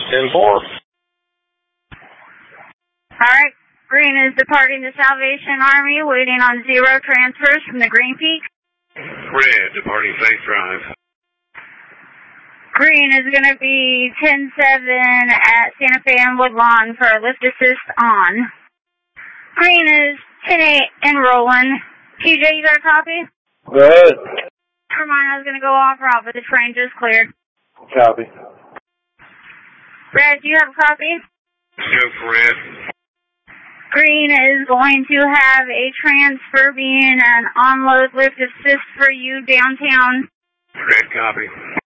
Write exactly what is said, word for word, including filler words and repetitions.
ten four. Alright, Green is departing the Salvation Army, waiting on zero transfers from the Green Peak. Red, departing Safe Drive. Green is going to be ten seven at Santa Fe and Woodlawn for a lift assist on. Green is ten eight and rolling. T J, you got a copy? Go ahead. Remind I was going to go off route, but the train just cleared. Copy. Red, do you have a copy? Go for Red. Green is going to have a transfer being an on-load lift assist for you downtown. Red, copy.